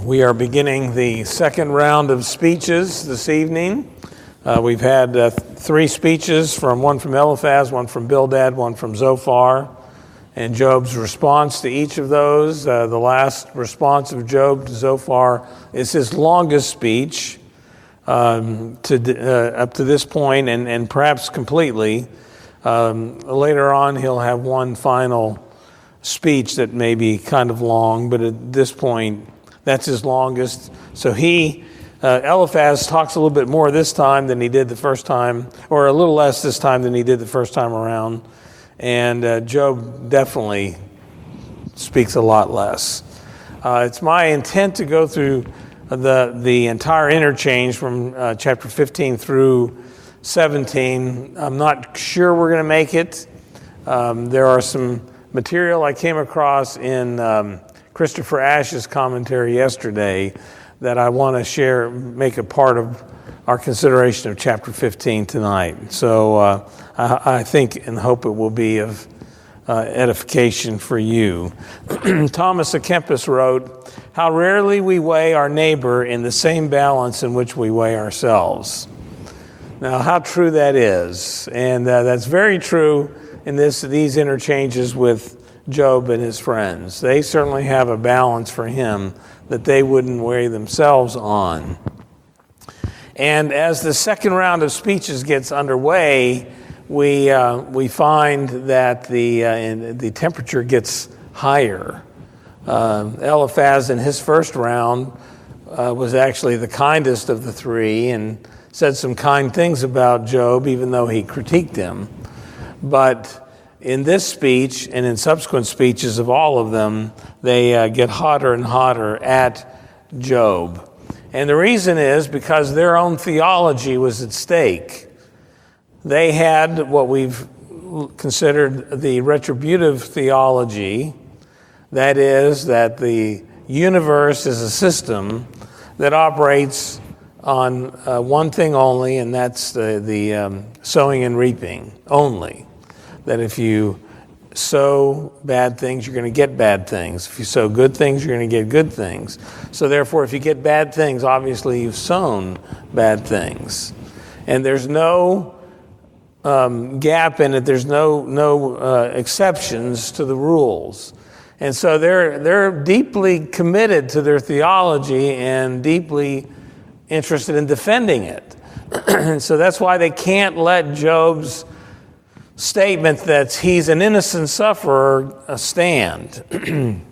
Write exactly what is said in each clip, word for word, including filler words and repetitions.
We are beginning the second round of speeches this evening. Uh, we've had uh, three speeches, from one from Eliphaz, one from Bildad, one from Zophar, and Job's response to each of those. Uh, the last response of Job to Zophar is his longest speech um, to uh, up to this point, and, and perhaps completely. Um, later on, he'll have one final speech that may be kind of long, but at this point, that's his longest. So he, uh, Eliphaz talks a little bit more this time than he did the first time, or a little less this time than he did the first time around. And uh, Job definitely speaks a lot less. Uh, it's my intent to go through the the entire interchange from uh, chapter fifteen through seventeen. I'm not sure we're going to make it. Um, there are some material I came across in um, Christopher Ash's commentary yesterday that I want to share, make a part of our consideration of chapter fifteen tonight. So uh, I, I think and hope it will be of uh, edification for you. Thomas à Kempis wrote, "How rarely we weigh our neighbor in the same balance in which we weigh ourselves." Now, how true that is. And uh, that's very true in this these interchanges with Job and his friends. They certainly have a balance for him that they wouldn't weigh themselves on. And as the second round of speeches gets underway, we uh, we find that the uh, in, the temperature gets higher. Uh, Eliphaz in his first round uh, was actually the kindest of the three and said some kind things about Job, even though he critiqued him. But in this speech and in subsequent speeches of all of them, they uh, get hotter and hotter at Job. And the reason is because their own theology was at stake. They had what we've considered the retributive theology, that is, that the universe is a system that operates on uh, one thing only, and that's the, the um, sowing and reaping only. That if you sow bad things, you're going to get bad things. If you sow good things, you're going to get good things. So therefore, if you get bad things, obviously you've sown bad things. And there's no um, gap in it. There's no no uh, exceptions to the rules. And so they're they're deeply committed to their theology and deeply interested in defending it. And so that's why they can't let Job's statement that he's an innocent sufferer uh, stand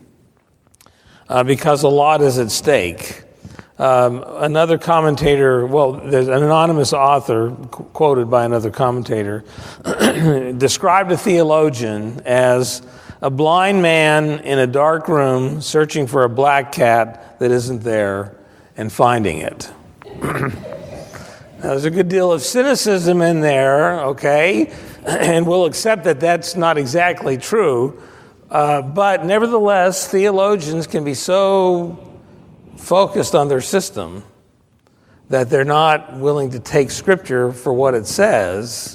uh, because a lot is at stake. Um, another commentator, well, there's an anonymous author qu- quoted by another commentator, described a theologian as a blind man in a dark room searching for a black cat that isn't there and finding it. Now, there's a good deal of cynicism in there, okay? And we'll accept that that's not exactly true. Uh, but nevertheless, theologians can be so focused on their system that they're not willing to take Scripture for what it says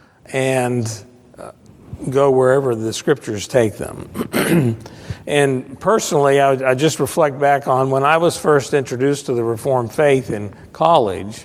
and uh, go wherever the Scriptures take them. And personally, I, I just reflect back on when I was first introduced to the Reformed faith in college.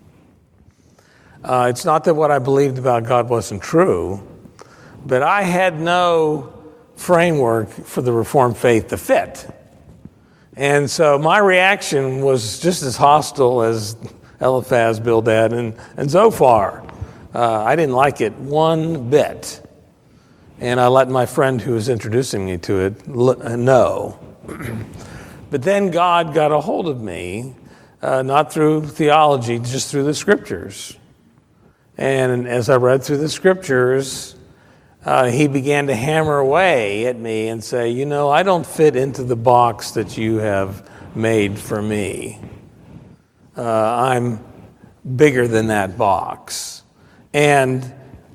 Uh, it's not that what I believed about God wasn't true, but I had no framework for the Reformed faith to fit. And so my reaction was just as hostile as Eliphaz, Bildad, and, and Zophar. Uh, I didn't like it one bit. And I let my friend who was introducing me to it know. But then God got a hold of me, uh, not through theology, just through the Scriptures. And as I read through the Scriptures, uh, he began to hammer away at me and say, you know, I don't fit into the box that you have made for me. Uh, I'm bigger than that box. And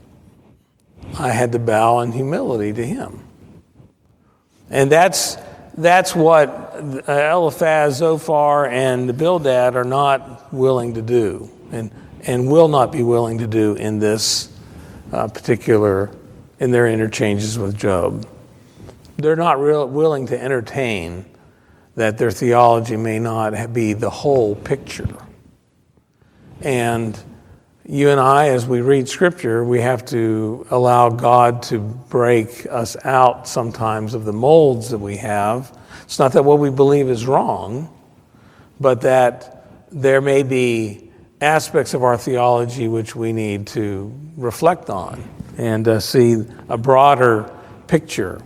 I had to bow in humility to him. And that's that's what Eliphaz, Zophar, and Bildad are not willing to do. And and will not be willing to do in this uh, particular, in their interchanges with Job. They're not real willing to entertain that their theology may not be the whole picture. And you and I, as we read Scripture, we have to allow God to break us out sometimes of the molds that we have. It's not that what we believe is wrong, but that there may be aspects of our theology which we need to reflect on and uh, see a broader picture.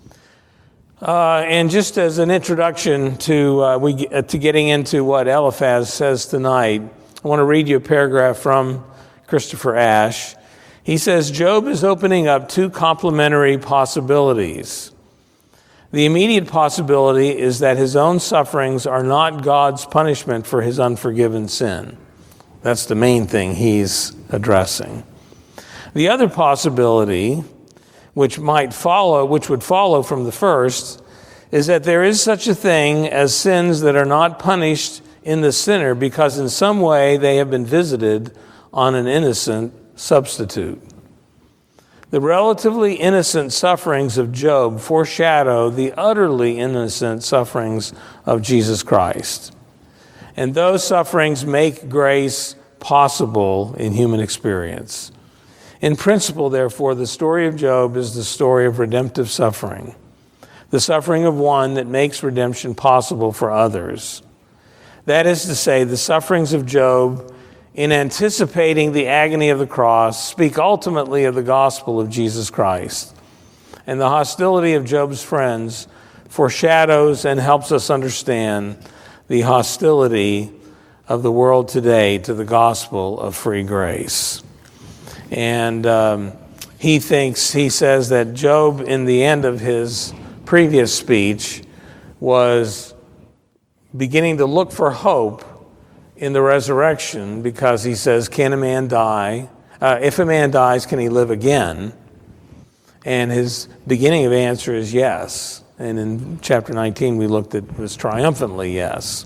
Uh, and just as an introduction to uh, we uh, to getting into what Eliphaz says tonight, I want to read you a paragraph from Christopher Ash. He says, Job is opening up two complementary possibilities. The immediate possibility is that his own sufferings are not God's punishment for his unforgiven sin. That's the main thing he's addressing. The other possibility, which might follow, which would follow from the first, is that there is such a thing as sins that are not punished in the sinner because in some way they have been visited on an innocent substitute. The relatively innocent sufferings of Job foreshadow the utterly innocent sufferings of Jesus Christ. And those sufferings make grace possible in human experience. In principle, therefore, the story of Job is the story of redemptive suffering, the suffering of one that makes redemption possible for others. That is to say, the sufferings of Job, in anticipating the agony of the cross, speak ultimately of the gospel of Jesus Christ. And the hostility of Job's friends foreshadows and helps us understand the hostility of the world today to the gospel of free grace. And um, he thinks, he says that Job, in the end of his previous speech, was beginning to look for hope in the resurrection, because he says, can a man die? Uh, if a man dies, can he live again? And his beginning of answer is yes. And in chapter nineteen, we looked at it was triumphantly yes.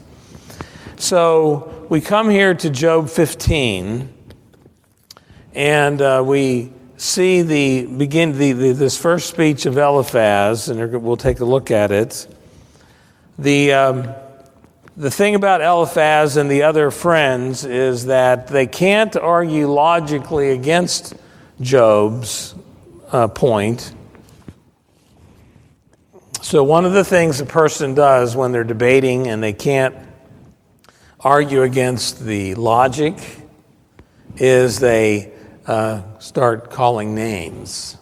So we come here to Job fifteen, and uh, we see the begin the, the this first speech of Eliphaz, and we'll take a look at it. The um, The thing about Eliphaz and the other friends is that they can't argue logically against Job's uh, point. So one of the things a person does when they're debating and they can't argue against the logic is they uh, start calling names.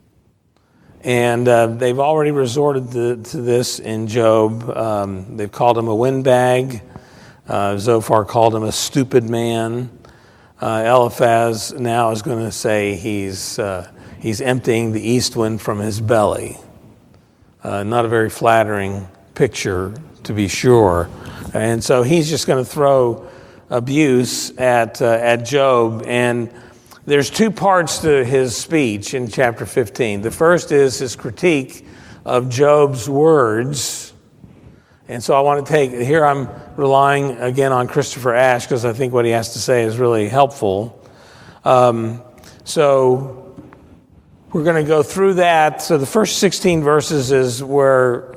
And uh, they've already resorted to, to this in Job. Um, they've called him a windbag. Uh, Zophar called him a stupid man. Uh, Eliphaz now is going to say he's uh, he's emptying the east wind from his belly. Uh, not a very flattering picture, to be sure. And so he's just going to throw abuse at uh, at Job. And there's two parts to his speech in chapter fifteen. The first is his critique of Job's words. And so I want to take, here I'm relying again on Christopher Ash because I think what he has to say is really helpful. Um, so we're going to go through that. So the first sixteen verses is where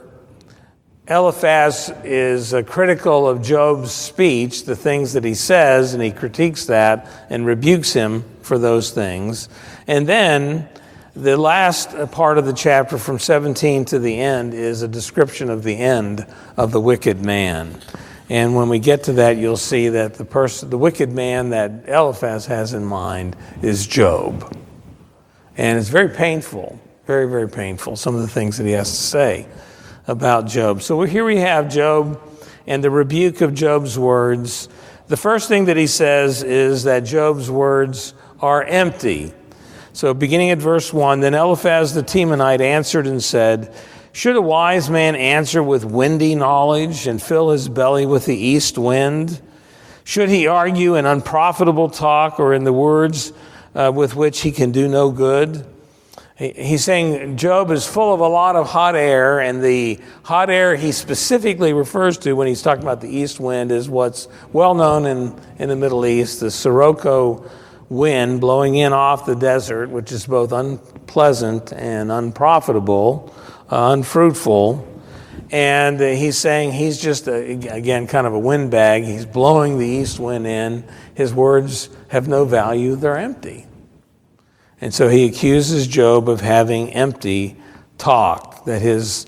Eliphaz is uh, critical of Job's speech, the things that he says, and he critiques that and rebukes him for those things. And then the last part of the chapter from seventeen to the end is a description of the end of the wicked man. And when we get to that, you'll see that the person, the wicked man that Eliphaz has in mind is Job. And it's very painful, very, very painful, some of the things that he has to say about Job. So here we have Job and the rebuke of Job's words. The first thing that he says is that Job's words are empty. So beginning at verse one, then Eliphaz the Temanite answered and said, should a wise man answer with windy knowledge and fill his belly with the east wind? Should he argue in unprofitable talk or in the words uh, with which he can do no good? He's saying Job is full of a lot of hot air, and the hot air he specifically refers to when he's talking about the east wind is what's well known in, in the Middle East, the Sirocco wind blowing in off the desert, which is both unpleasant and unprofitable, uh, unfruitful. And uh, he's saying he's just, a, again, kind of a windbag. He's blowing the east wind in. His words have no value. They're empty. And so he accuses Job of having empty talk, that his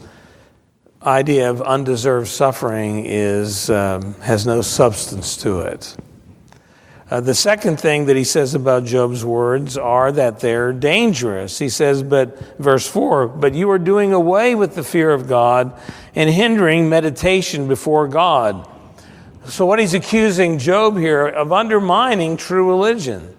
idea of undeserved suffering is um, has no substance to it. Uh, the second thing that he says about Job's words are that they're dangerous. He says, but verse four, but you are doing away with the fear of God and hindering meditation before God. So what he's accusing Job here of undermining true religion.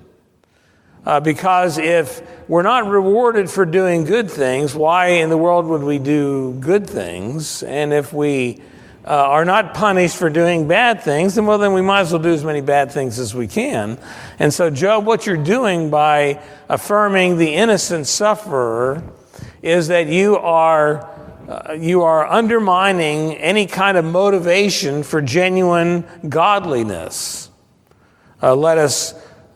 Uh, because if we're not rewarded for doing good things, why in the world would we do good things? And if we uh, are not punished for doing bad things, then well, then we might as well do as many bad things as we can. And so, Job, what you're doing by affirming the innocent sufferer is that you are uh, you are undermining any kind of motivation for genuine godliness. Uh, let us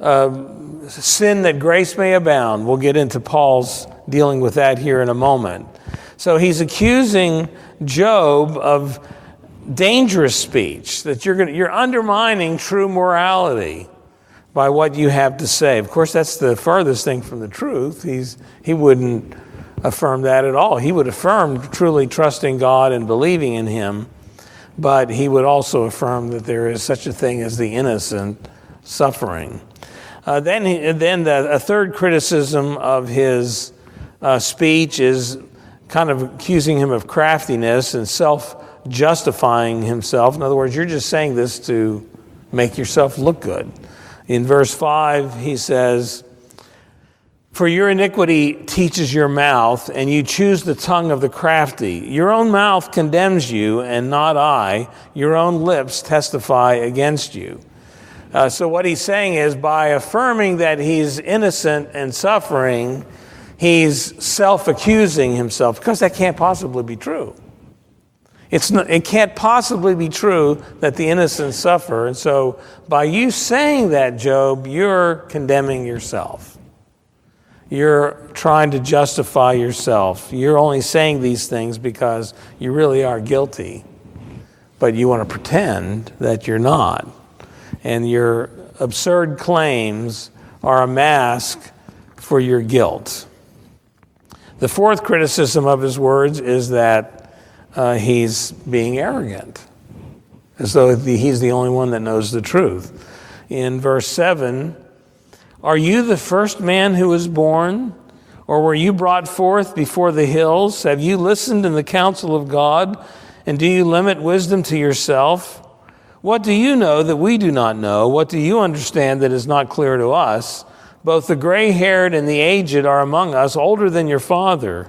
uh, sin that grace may abound. We'll get into Paul's dealing with that here in a moment. So he's accusing Job of dangerous speech, that you're going you're undermining true morality by what you have to say. Of course, that's the furthest thing from the truth. He's he wouldn't affirm that at all. He would affirm truly trusting God and believing in Him, but he would also affirm that there is such a thing as the innocent suffering. Uh, then, he, then the, a third criticism of his uh, speech is kind of accusing him of craftiness and self-justifying himself. In other words, you're just saying this to make yourself look good. In verse five, he says, for your iniquity teaches your mouth, and you choose the tongue of the crafty. Your own mouth condemns you, and not I. Your own lips testify against you. Uh, so what he's saying is, by affirming that he's innocent and suffering, he's self-accusing himself, because that can't possibly be true. It's not, it can't possibly be true that the innocent suffer. And so by you saying that, Job, you're condemning yourself. You're trying to justify yourself. You're only saying these things because you really are guilty, but you want to pretend that you're not. And your absurd claims are a mask for your guilt. The fourth criticism of his words is that uh, he's being arrogant, as though he's the only one that knows the truth. In verse seven, are you the first man who was born, or were you brought forth before the hills? Have you listened in the counsel of God, and do you limit wisdom to yourself? What do you know that we do not know? What do you understand that is not clear to us? Both the gray-haired and the aged are among us, older than your father.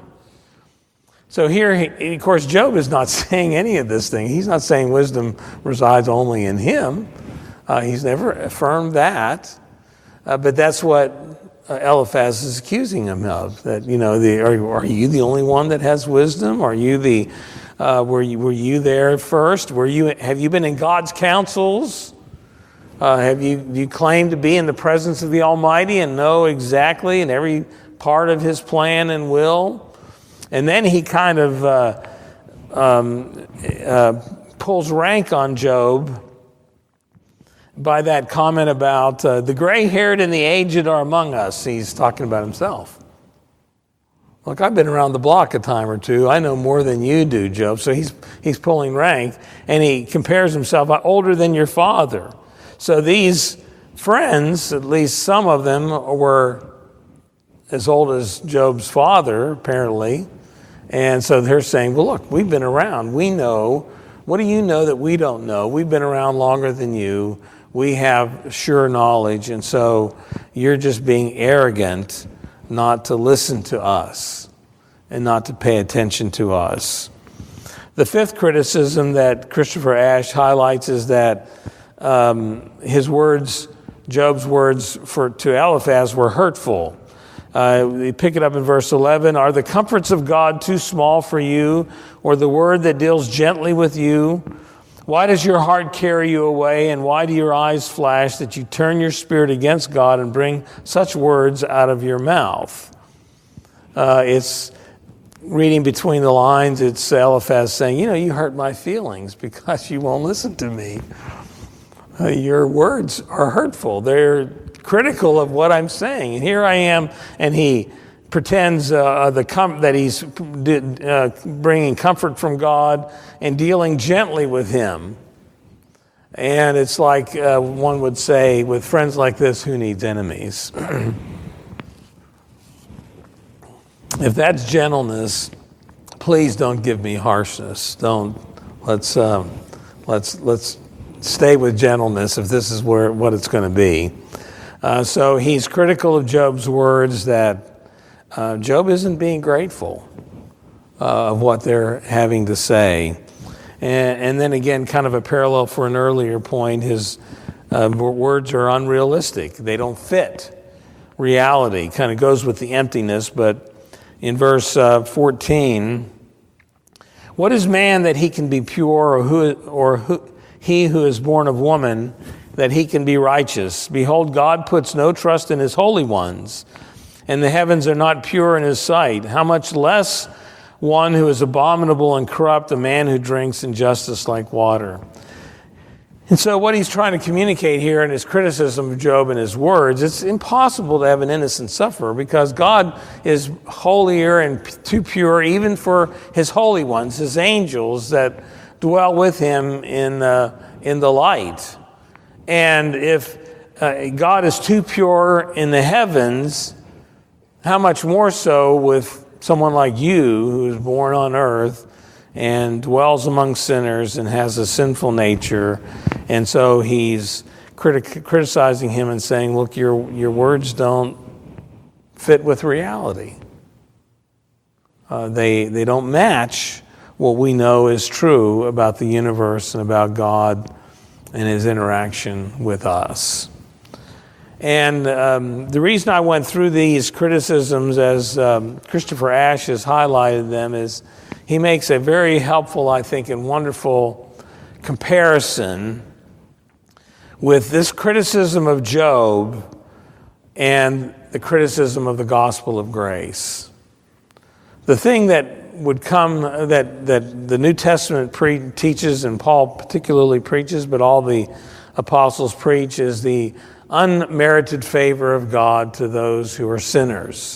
So here, he, of course, Job is not saying any of this thing. He's not saying wisdom resides only in him. Uh, he's never affirmed that. Uh, but that's what uh, Eliphaz is accusing him of. That, you know, the, are, are you the only one that has wisdom? Are you the uh, were you were you there first? Were you have you been in God's counsels? Uh, have you do you claim to be in the presence of the Almighty and know exactly in every part of His plan and will? And then he kind of uh, um, uh, pulls rank on Job by that comment about uh, the gray-haired and the aged are among us. He's talking about himself. Look, I've been around the block a time or two. I know more than you do, Job. So he's he's pulling rank, and he compares himself older than your father. So these friends, at least some of them, were as old as Job's father, apparently. And so they're saying, well, look, we've been around. We know. What do you know that we don't know? We've been around longer than you. We have sure knowledge, and so you're just being arrogant not to listen to us and not to pay attention to us. The fifth criticism that Christopher Ash highlights is that um, his words, Job's words for to Eliphaz, were hurtful. Uh, we pick it up in verse eleven. Are the comforts of God too small for you, or the word that deals gently with you? Why does your heart carry you away, and why do your eyes flash that you turn your spirit against God and bring such words out of your mouth? Uh, it's reading between the lines, it's Eliphaz saying, you know, you hurt my feelings because you won't listen to me. Uh, your words are hurtful. They're critical of what I'm saying. And here I am, and he pretends uh, the com- that he's uh, bringing comfort from God and dealing gently with him. And it's like uh, one would say, with friends like this, who needs enemies? If that's gentleness, please don't give me harshness. Don't let's um, let's let's stay with gentleness if this is where what it's going to be. Uh, so he's critical of Job's words that uh, Job isn't being grateful uh, of what they're having to say. And, and then again, kind of a parallel for an earlier point, his uh, words are unrealistic. They don't fit reality. Kind of goes with the emptiness. But in verse uh, fourteen, what is man that he can be pure, or who, or who, he who is born of woman that he can be righteous? Behold, God puts no trust in his holy ones, and the heavens are not pure in his sight. How much less one who is abominable and corrupt, a man who drinks injustice like water. And so what he's trying to communicate here in his criticism of Job and his words, it's impossible to have an innocent sufferer because God is holier and too pure even for his holy ones, his angels that dwell with him in, uh, in the light. And if uh, God is too pure in the heavens, how much more so with someone like you who is born on earth and dwells among sinners and has a sinful nature. And so he's criti- criticizing him and saying, look, your, your words don't fit with reality. Uh, they, they don't match what we know is true about the universe and about God and his interaction with us. And um, the reason I went through these criticisms as um, Christopher Ash has highlighted them is he makes a very helpful, I think, and wonderful comparison with this criticism of Job and the criticism of the gospel of grace. The thing that would come, that, that the New Testament pre- teaches, and Paul particularly preaches, but all the apostles preach, is the unmerited favor of God to those who are sinners.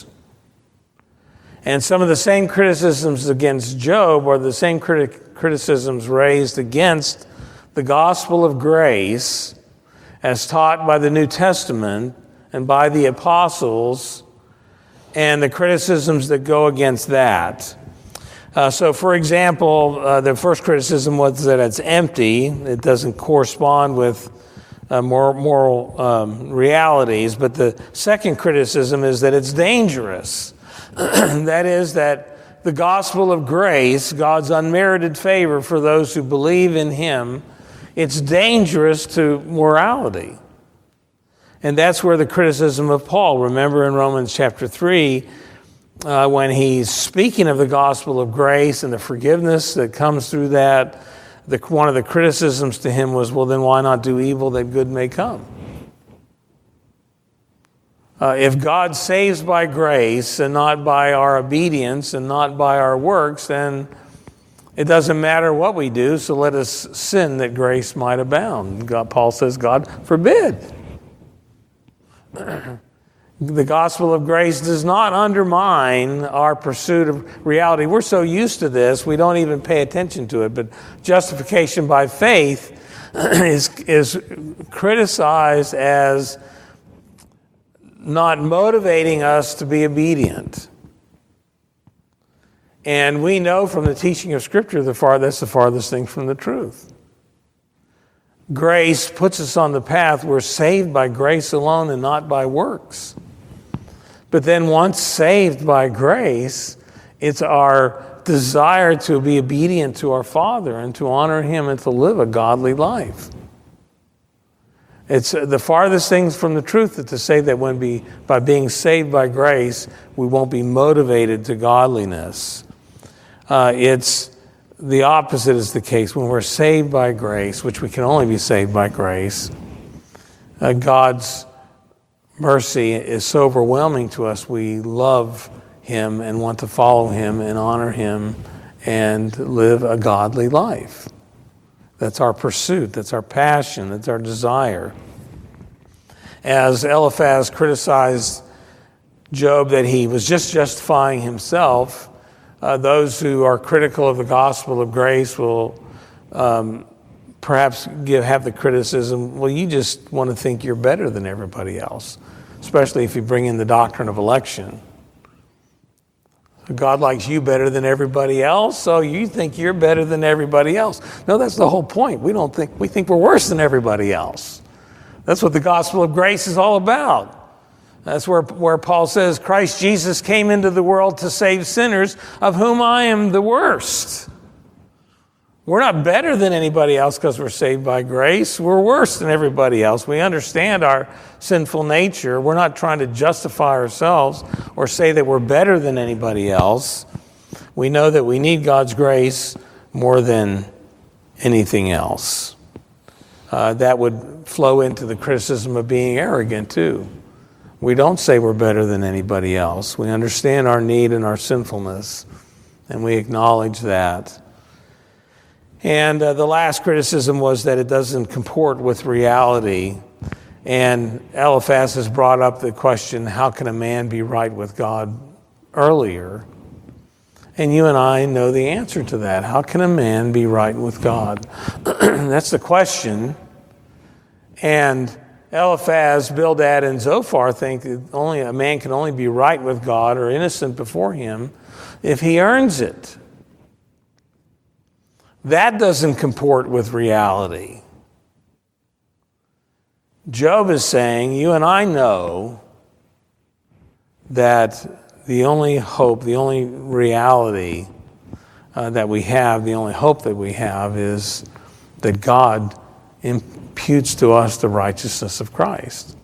And some of the same criticisms against Job are the same criti- criticisms raised against the gospel of grace as taught by the New Testament and by the apostles, and the criticisms that go against that. Uh, so, for example, uh, the first criticism was that it's empty. It doesn't correspond with Uh, more moral um, realities. But the second criticism is that it's dangerous. That is, that the gospel of grace, God's unmerited favor for those who believe in him, it's dangerous to morality. And that's where the criticism of Paul, remember in Romans chapter three, uh, when he's speaking of the gospel of grace and the forgiveness that comes through that, The, one of the criticisms to him was, well, then why not do evil that good may come? Uh, if God saves by grace and not by our obedience and not by our works, then it doesn't matter what we do, so let us sin that grace might abound. God, Paul says, God forbid. The gospel of grace does not undermine our pursuit of reality. We're so used to this, we don't even pay attention to it. But justification by faith is, is criticized as not motivating us to be obedient. And we know from the teaching of Scripture the far, that's the farthest thing from the truth. Grace puts us on the path. We're saved by grace alone and not by works. But then once saved by grace, it's our desire to be obedient to our Father and to honor him and to live a godly life. It's the farthest thing from the truth to say that when be, by being saved by grace, we won't be motivated to godliness. Uh, it's the opposite is the case. When we're saved by grace, which we can only be saved by grace, uh, God's mercy is so overwhelming to us, we love him and want to follow him and honor him and live a godly life. That's our pursuit. That's our passion. That's our desire. As Eliphaz criticized Job that he was just justifying himself, uh, those who are critical of the gospel of grace will um, perhaps give, have the criticism, well, you just want to think you're better than everybody else, especially if you bring in the doctrine of election. God likes you better than everybody else, so you think you're better than everybody else. No, that's the whole point. We don't think, we think we're worse than everybody else. That's what the gospel of grace is all about. That's where, where Paul says, Christ Jesus came into the world to save sinners, of whom I am the worst. We're not better than anybody else because we're saved by grace. We're worse than everybody else. We understand our sinful nature. We're not trying to justify ourselves or say that we're better than anybody else. We know that we need God's grace more than anything else. Uh, that would flow into the criticism of being arrogant too. We don't say we're better than anybody else. We understand our need and our sinfulness, and we acknowledge that. And uh, the last criticism was that it doesn't comport with reality. And Eliphaz has brought up the question, how can a man be right with God earlier? And you and I know the answer to that. How can a man be right with God? That's the question. And Eliphaz, Bildad, and Zophar think that only a man can only be right with God or innocent before him if he earns it. That doesn't comport with reality. Job is saying, you and I know that the only hope, the only reality uh, that we have, the only hope that we have is that God imputes to us the righteousness of Christ.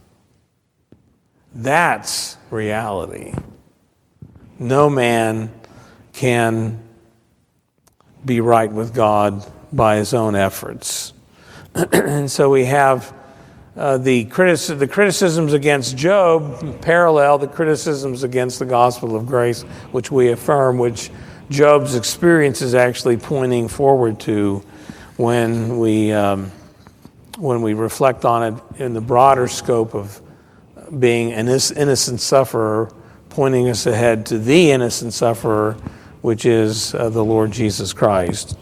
That's reality. No man can be right with God by his own efforts. And so we have uh, the, critici- the criticisms against Job parallel the criticisms against the gospel of grace, which we affirm, which Job's experience is actually pointing forward to when we um, when we reflect on it in the broader scope of being an innocent sufferer, pointing us ahead to the innocent sufferer, which is uh, the Lord Jesus Christ.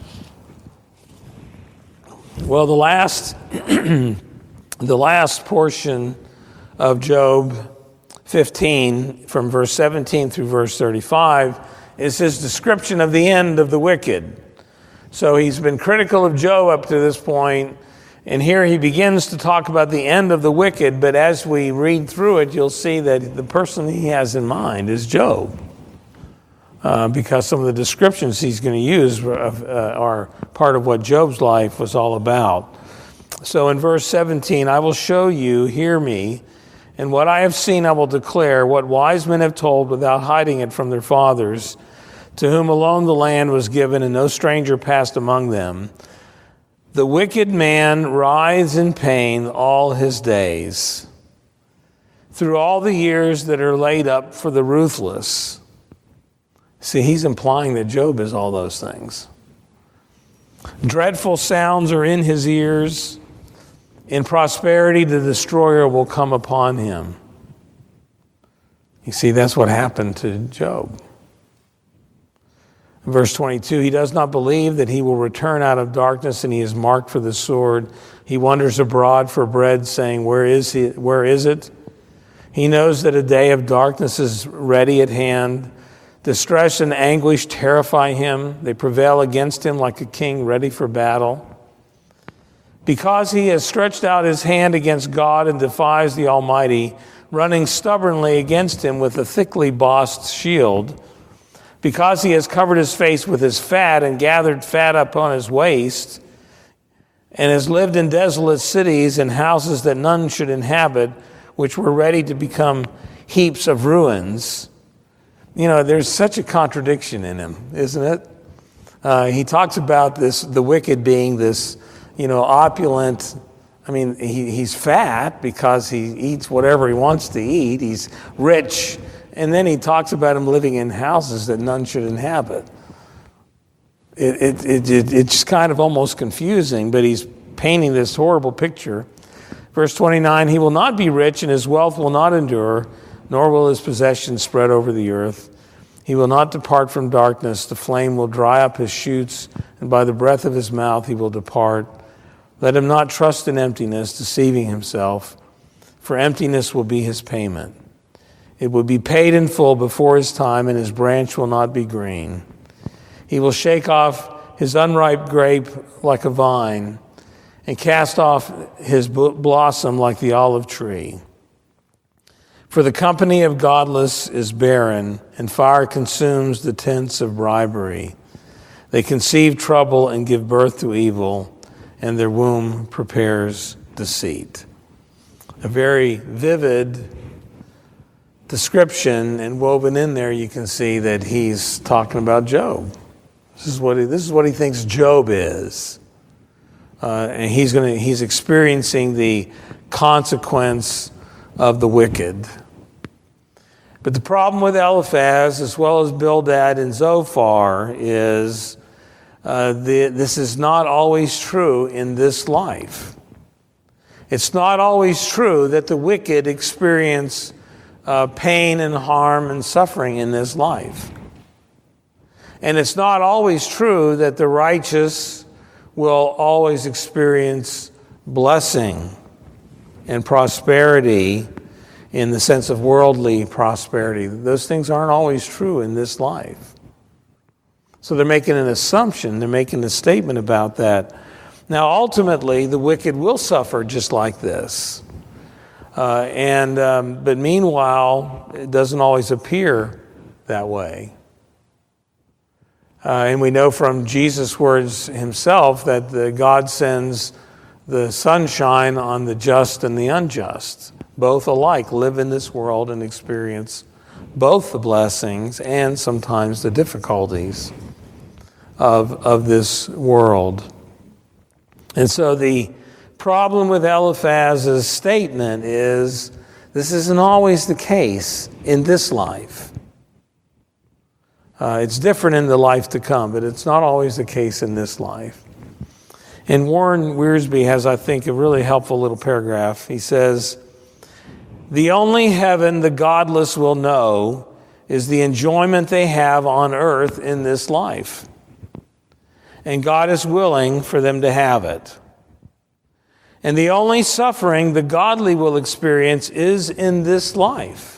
Well, the last, the last portion of Job fifteen, from verse seventeen through verse thirty-five, is his description of the end of the wicked. So he's been critical of Job up to this point, and here he begins to talk about the end of the wicked, but as we read through it, you'll see that the person he has in mind is Job. Uh, because some of the descriptions he's going to use uh, are part of what Job's life was all about. So in verse seventeen, I will show you, hear me, and what I have seen I will declare, what wise men have told without hiding it from their fathers, to whom alone the land was given and no stranger passed among them. The wicked man writhes in pain all his days, through all the years that are laid up for the ruthless. See, he's implying that Job is all those things. Dreadful sounds are in his ears. In prosperity, the destroyer will come upon him. You see, that's what happened to Job. Verse twenty-two, he does not believe that he will return out of darkness, and he is marked for the sword. He wanders abroad for bread, saying, Where is he? Where is it? He knows that a day of darkness is ready at hand. Distress and anguish terrify him. They prevail against him like a king ready for battle. Because he has stretched out his hand against God and defies the Almighty, running stubbornly against him with a thickly bossed shield. Because he has covered his face with his fat and gathered fat upon his waist, and has lived in desolate cities and houses that none should inhabit, which were ready to become heaps of ruins. You know, there's such a contradiction in him, isn't it? Uh, he talks about this, the wicked being this, you know, opulent. I mean, he, he's fat because he eats whatever he wants to eat. He's rich and then he talks about him living in houses that none should inhabit. It, it, it, it, it's kind of almost confusing, but he's painting this horrible picture. Verse twenty-nine, he will not be rich, and his wealth will not endure, nor will his possessions spread over the earth. He will not depart from darkness. The flame will dry up his shoots, and by the breath of his mouth he will depart. Let him not trust in emptiness, deceiving himself, for emptiness will be his payment. It will be paid in full before his time, and his branch will not be green. He will shake off his unripe grape like a vine, and cast off his blossom like the olive tree. For the company of godless is barren, and fire consumes the tents of bribery. They conceive trouble and give birth to evil, and their womb prepares deceit. A very vivid description, and woven in there you can see that he's talking about Job. This is what he, this is what he thinks Job is. Uh, and he's going to he's experiencing the consequence of the wicked. But the problem with Eliphaz, as well as Bildad and Zophar, is uh, the, this is not always true in this life. It's not always true that the wicked experience uh, pain and harm and suffering in this life. And it's not always true that the righteous will always experience blessing and prosperity in the sense of worldly prosperity. Those things aren't always true in this life. So they're making an assumption, they're making a statement about that. Now, ultimately, the wicked will suffer just like this. Uh, and um, but meanwhile, it doesn't always appear that way. Uh, and we know from Jesus' words himself that the God sends the sunshine on the just and the unjust. Both alike live in this world and experience both the blessings and sometimes the difficulties of, of this world. And so the problem with Eliphaz's statement is this isn't always the case in this life. Uh, it's different in the life to come, but it's not always the case in this life. And Warren Wiersbe has, I think, a really helpful little paragraph. He says, "The only heaven the godless will know is the enjoyment they have on earth in this life. And God is willing for them to have it. And the only suffering the godly will experience is in this life.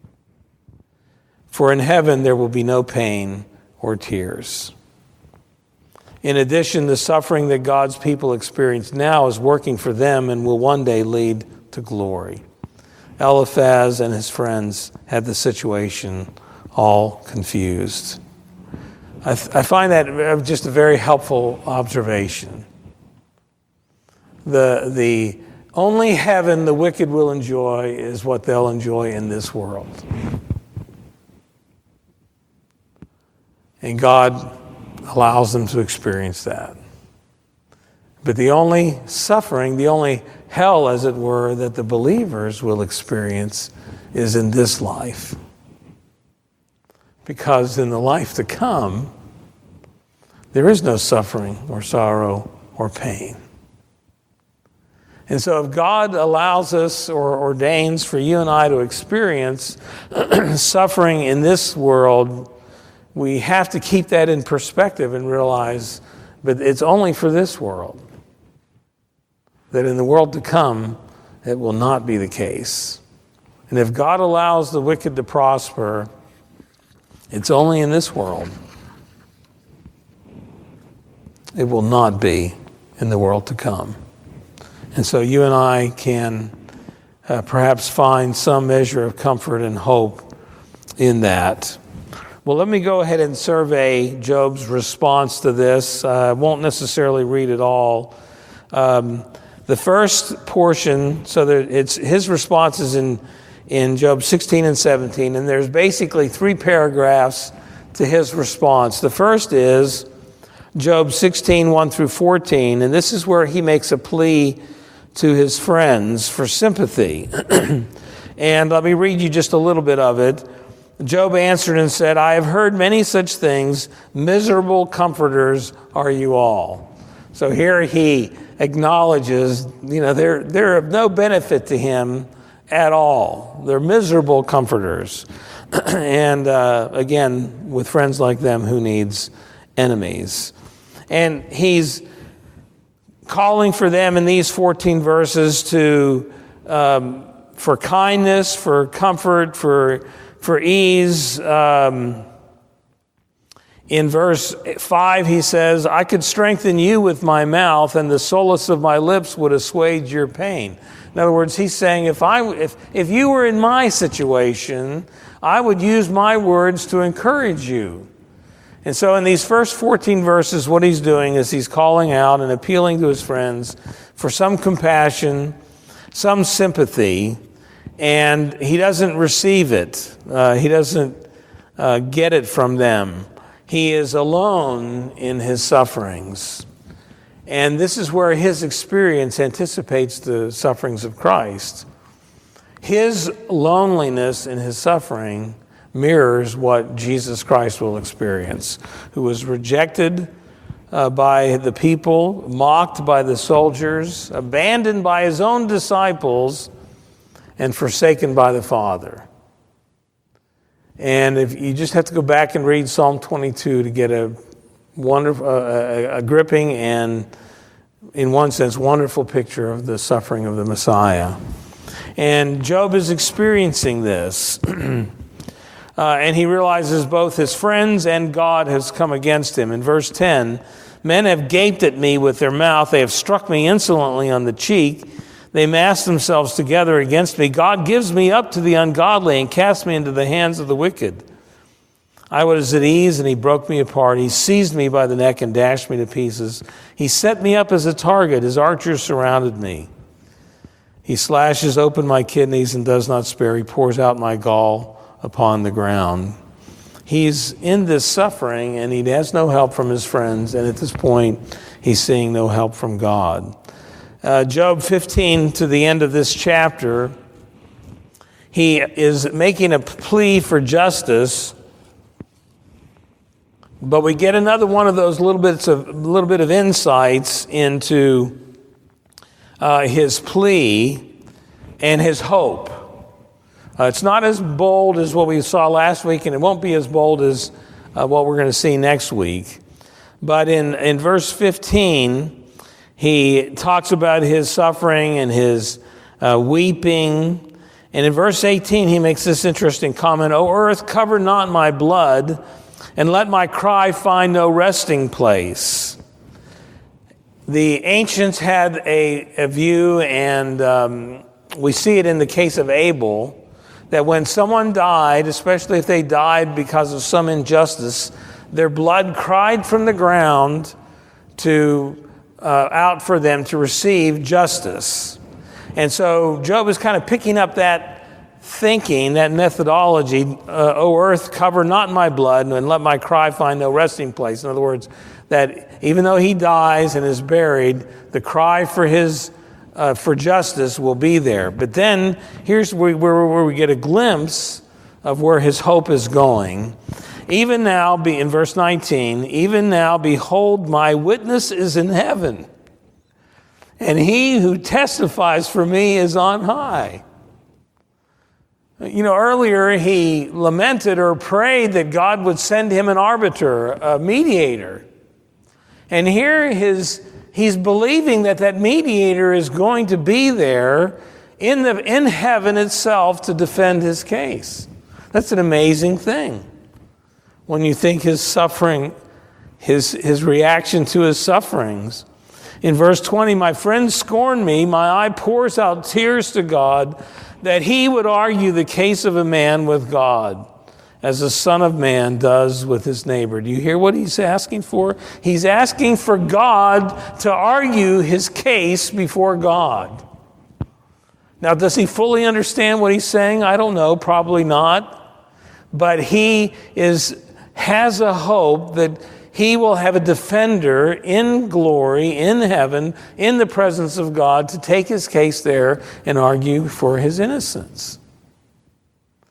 For in heaven there will be no pain or tears. In addition, the suffering that God's people experience now is working for them and will one day lead to glory." Eliphaz and his friends had the situation all confused. I, th- I find that just a very helpful observation. The, the only heaven the wicked will enjoy is what they'll enjoy in this world. And God allows them to experience that. But the only suffering, the only hell, as it were, that the believers will experience is in this life. Because in the life to come, there is no suffering or sorrow or pain. And so if God allows us or ordains for you and I to experience suffering in this world, we have to keep that in perspective and realize, but it's only for this world. That in the world to come, it will not be the case. And if God allows the wicked to prosper, it's only in this world. It will not be in the world to come. And so you and I can uh, perhaps find some measure of comfort and hope in that. Well, let me go ahead and survey Job's response to this. I uh, won't necessarily read it all. Um, the first portion, so that it's his response is in, in Job sixteen and seventeen, and there's basically three paragraphs to his response. The first is Job sixteen, one through fourteen, and this is where he makes a plea to his friends for sympathy. And let me read you just a little bit of it. Job answered and said, I have heard many such things. Miserable comforters are you all. So here he acknowledges, you know, they're, they're of no benefit to him at all. They're miserable comforters. And uh, again, with friends like them, who needs enemies? And he's calling for them in these fourteen verses to um, for kindness, for comfort, for for ease. Um, in verse five, he says, I could strengthen you with my mouth, and the solace of my lips would assuage your pain. In other words, he's saying, if I if if you were in my situation, I would use my words to encourage you. And so in these first fourteen verses, what he's doing is he's calling out and appealing to his friends for some compassion, some sympathy, and he doesn't receive it. Uh, he doesn't uh, get it from them. He is alone in his sufferings. And this is where his experience anticipates the sufferings of Christ. His loneliness in his suffering mirrors what Jesus Christ will experience, who was rejected uh, by the people, mocked by the soldiers, abandoned by his own disciples, and forsaken by the Father. And if you just have to go back and read Psalm twenty-two to get a wonderful, uh, a, a gripping and, in one sense, wonderful picture of the suffering of the Messiah. And Job is experiencing this. Uh, and he realizes both his friends and God has come against him. In verse ten, men have gaped at me with their mouth. They have struck me insolently on the cheek. They mass themselves together against me. God gives me up to the ungodly and casts me into the hands of the wicked. I was at ease, and he broke me apart. He seized me by the neck and dashed me to pieces. He set me up as a target. His archers surrounded me. He slashes open my kidneys and does not spare. He pours out my gall upon the ground. He's in this suffering, and he has no help from his friends, and at this point, he's seeing no help from God. Uh, Job fifteen, to the end of this chapter, he is making a plea for justice, but we get another one of those little bits of little bit of insights into uh, his plea and his hope. Uh, it's not as bold as what we saw last week, and it won't be as bold as uh, what we're going to see next week. But in, in verse fifteen, he talks about his suffering and his uh, weeping. And in verse eighteen, he makes this interesting comment, O earth, cover not my blood, and let my cry find no resting place. The ancients had a, a view, and um, we see it in the case of Abel, that when someone died, especially if they died because of some injustice, their blood cried from the ground to uh, out for them to receive justice. And so Job is kind of picking up that thinking, that methodology, uh, O earth, cover not my blood, and let my cry find no resting place. In other words, that even though he dies and is buried, the cry for his Uh, for justice will be there. But then here's where, where, where we get a glimpse of where his hope is going. Even now, be in verse nineteen, even now, behold, my witness is in heaven, and he who testifies for me is on high. You know, earlier he lamented or prayed that God would send him an arbiter, a mediator. And here his He's believing that that mediator is going to be there in the in heaven itself to defend his case. That's an amazing thing. When you think his suffering, his, his reaction to his sufferings. In verse twenty, my friends scorn me, my eye pours out tears to God, that he would argue the case of a man with God, as the Son of Man does with his neighbor. Do you hear what he's asking for? He's asking for God to argue his case before God. Now, does he fully understand what he's saying? I don't know, probably not. But he is has a hope that he will have a defender in glory, in heaven, in the presence of God, to take his case there and argue for his innocence.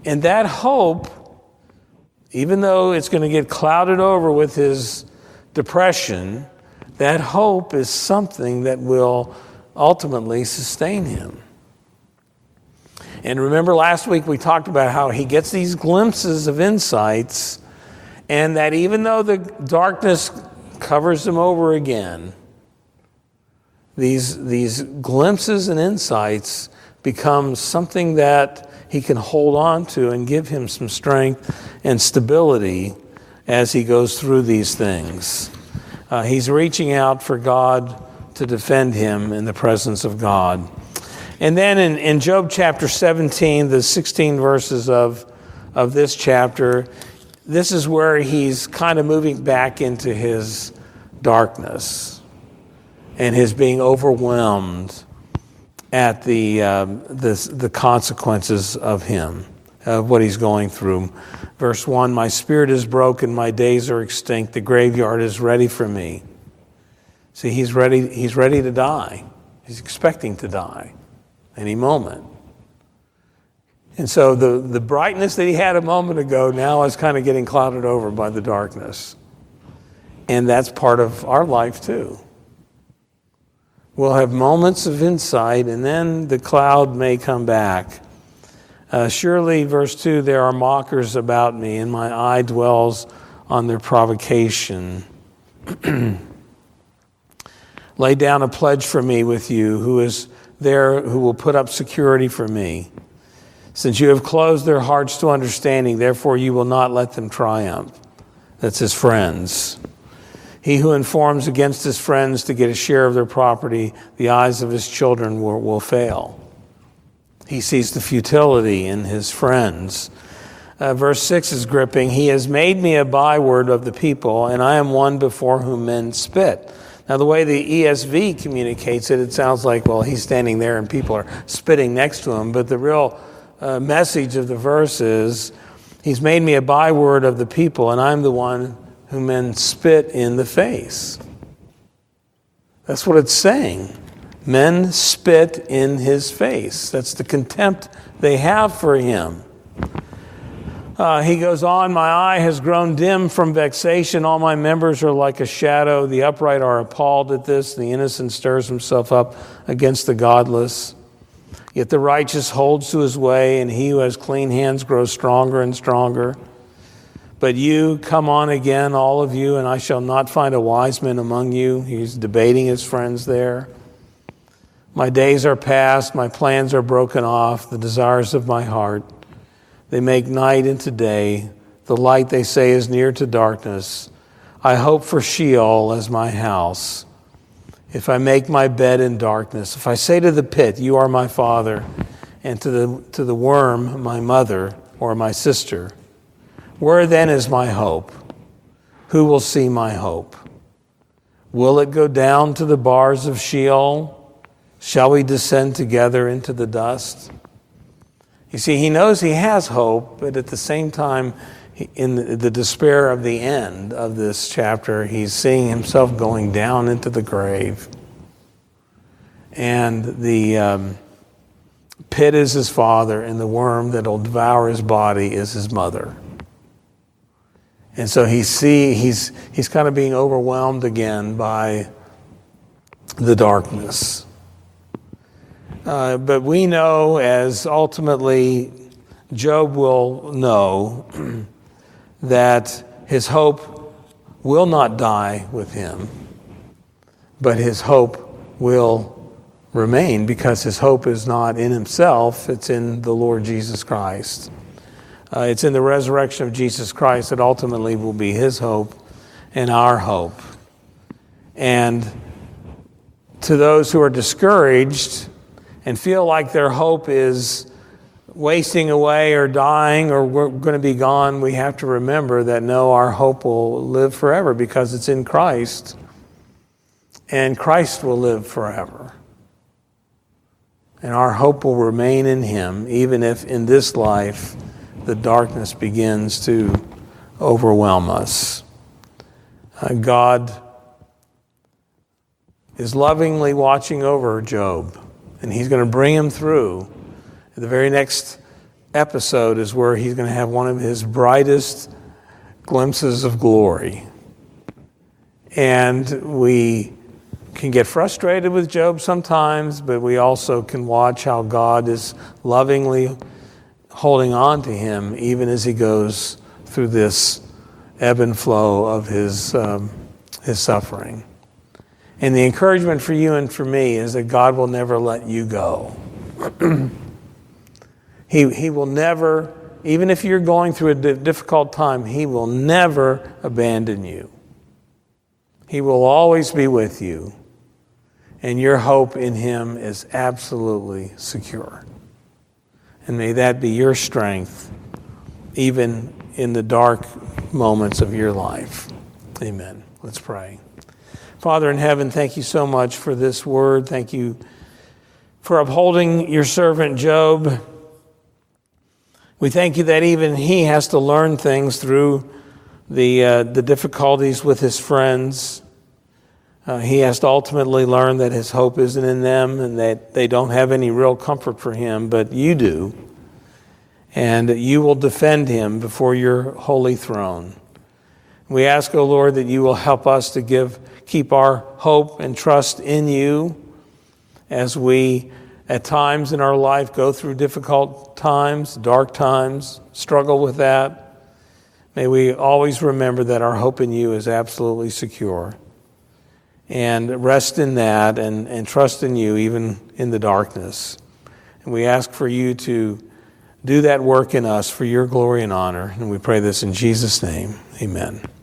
And that hope, even though it's going to get clouded over with his depression, that hope is something that will ultimately sustain him. And remember last week we talked about how he gets these glimpses of insights, and that even though the darkness covers him over again, these, these glimpses and insights become something that he can hold on to and give him some strength and stability as he goes through these things. Uh, he's reaching out for God to defend him in the presence of God. And then in, in Job chapter seventeen, the sixteen verses of, of this chapter, this is where he's kind of moving back into his darkness and his being overwhelmed at the, um, the, the consequences of him, of what he's going through. Verse one, my spirit is broken, my days are extinct, the graveyard is ready for me. See, he's ready, he's ready to die. He's expecting to die any moment. And so the, the brightness that he had a moment ago now is kind of getting clouded over by the darkness. And that's part of our life too. We'll have moments of insight, and then the cloud may come back. Uh, Surely, verse two, there are mockers about me, and my eye dwells on their provocation. Lay down a pledge for me with you, who is there who will put up security for me. Since you have closed their hearts to understanding, therefore you will not let them triumph. That's his friends. He who informs against his friends to get a share of their property, the eyes of his children will, will fail. He sees the futility in his friends. Uh, verse six is gripping. He has made me a byword of the people, and I am one before whom men spit. Now, the way the E S V communicates it, it sounds like, well, he's standing there and people are spitting next to him. But the real uh, message of the verse is, he's made me a byword of the people, and I'm the one whom men spit in the face. That's what it's saying. Men spit in his face. That's the contempt they have for him. Uh, he goes on, my eye has grown dim from vexation. All my members are like a shadow. The upright are appalled at this. The innocent stirs himself up against the godless. Yet the righteous holds to his way, and he who has clean hands grows stronger and stronger. But you, come on again, all of you, and I shall not find a wise man among you. He's debating his friends there. My days are past, my plans are broken off, the desires of my heart. They make night into day. The light, they say, is near to darkness. I hope for Sheol as my house. If I make my bed in darkness, if I say to the pit, you are my father, and to the, to the worm, my mother or my sister, where then is my hope? Who will see my hope? Will it go down to the bars of Sheol? Shall we descend together into the dust? You see, he knows he has hope, but at the same time, in the despair of the end of this chapter, he's seeing himself going down into the grave. And the um, pit is his father, and the worm that will devour his body is his mother. And so he see he's he's kind of being overwhelmed again by the darkness. Uh, but we know, as ultimately Job will know, that his hope will not die with him, but his hope will remain, because his hope is not in himself, it's in the Lord Jesus Christ. Uh, it's in the resurrection of Jesus Christ that ultimately will be his hope and our hope. And to those who are discouraged and feel like their hope is wasting away or dying or we're going to be gone, we have to remember that no, our hope will live forever because it's in Christ, and Christ will live forever. And our hope will remain in him, even if in this life the darkness begins to overwhelm us. Uh, God is lovingly watching over Job, and he's going to bring him through. The very next episode is where he's going to have one of his brightest glimpses of glory. And we can get frustrated with Job sometimes, but we also can watch how God is lovingly holding on to him even as he goes through this ebb and flow of his um, his suffering. And the encouragement for you and for me is that God will never let you go. he he will never, even if you're going through a difficult time, he will never abandon you. He will always be with you. And your hope in him is absolutely secure. And may that be your strength, even in the dark moments of your life. Amen. Let's pray. Father in heaven, thank you so much for this word. Thank you for upholding your servant Job. We thank you that even he has to learn things through the uh, the difficulties with his friends. Uh, he has to ultimately learn that his hope isn't in them and that they don't have any real comfort for him, but you do. And you will defend him before your holy throne. We ask, O Lord, that you will help us to give, keep our hope and trust in you as we, at times in our life, go through difficult times, dark times, struggle with that. May we always remember that our hope in you is absolutely secure. And rest in that and, and trust in you even in the darkness. And we ask for you to do that work in us for your glory and honor. And we pray this in Jesus' name. Amen.